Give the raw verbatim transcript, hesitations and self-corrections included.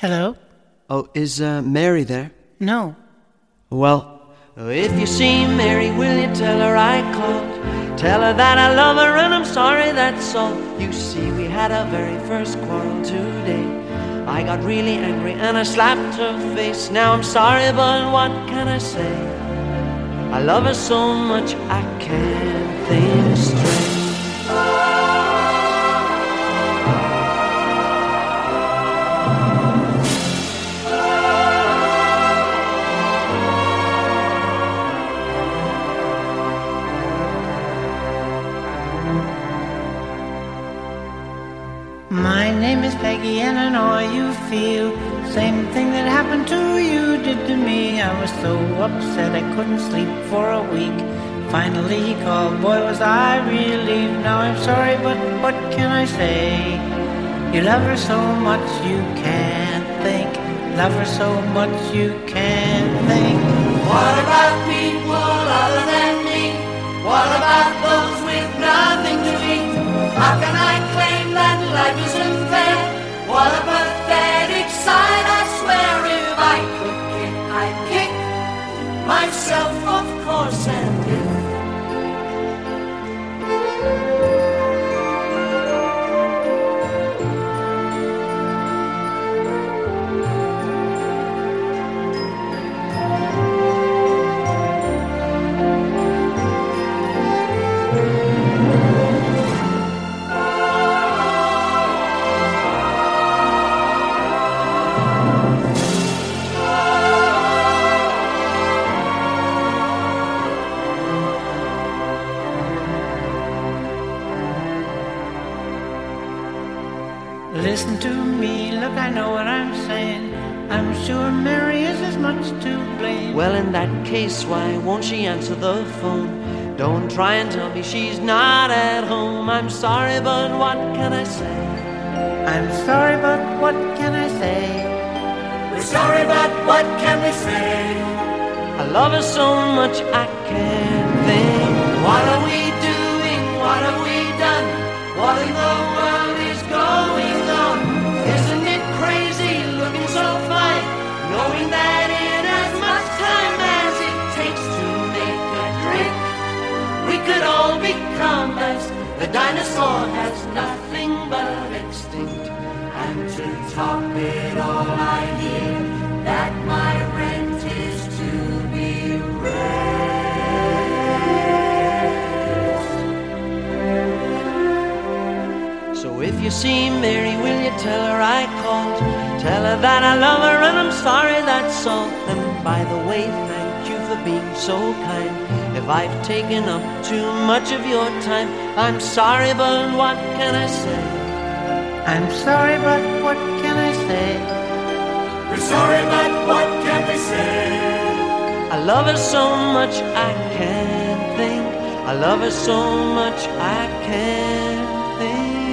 Hello? Oh, is uh, Mary there? No. Well, if you see Mary, will you tell her I called? Tell her that I love her and I'm sorry, that's all. You see, we had our very first quarrel today. I got really angry and I slapped her face. Now I'm sorry, but what can I say? I love her so much I can't think straight. My name is Peggy and I know how you feel. Same thing that happened to you did to me. I was so upset I couldn't sleep for a week. Finally he called, boy was I relieved. Now I'm sorry, but what can I say? You love her so much you can't think. Love her so much you can't think. What about people other than me? What about those with nothing to eat? How can I claim that life isn't fair? What a pathetic sight, I swear. If I could kick, I'd kick myself, of course, and if Listen to me, look, I know what I'm saying. I'm sure Mary is as much to blame. Well, in that case, why won't she answer the phone? Don't try and tell me she's not at home. I'm sorry, but what can I say? I'm sorry, but what can I say? we're sorry, but what can we say? I love her so much I can't think. What are we doing? What have we done? What in the world is going on? Isn't it crazy looking so fine, knowing that in as much time as it takes to make a drink, we could all become as the dinosaur has nothing but extinct. And to top it all, I hear that my rent is to be raised. So if you see Mary, will you tell her I called? Tell her that I love her and I'm sorry, that's all. And by the way, thank you for being so kind. If I've taken up too much of your time, I'm sorry, but what can I say? I'm sorry, but what can I say? We're sorry, but what can we say? I love her so much I can't think. I love her so much I can't think.